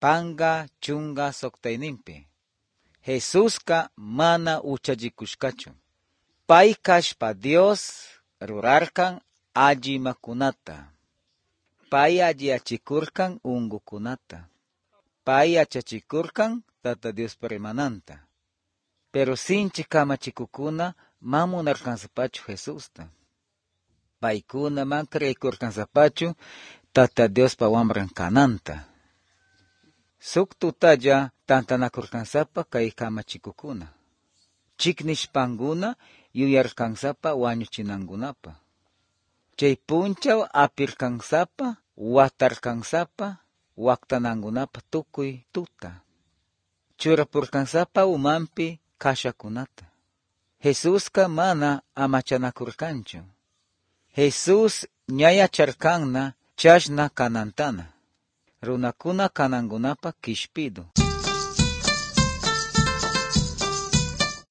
panka chunka soktayninpi. Jesusqa mana uchallikushkachu. Pay kashpa Dios rurarkan alli imakunata. Pay alliyachikurkan unkukunata. Pay yachachikurkan Tata Diospa rimananta. Pero sinchi kamachikukuna mamunarkansapachu Jesusta. Paykuna man kriykurkansapachu Tata Diospa wamran kananta. Suk tutalla tantanakurkansapa kay kamachikukuna. Chiknishpankuna yuyarkansapa wañuchinankunapa. Chay punchaw apirkansapa, watarkansapa, waktanankunapa tukuy tuta. Churapurkansapa umanpi kashakunata. Jesusqa mana amachanakurkanchu. Jesus ñayacharkanna chashna kanantana. Runakuna kanankunapa kishpidu.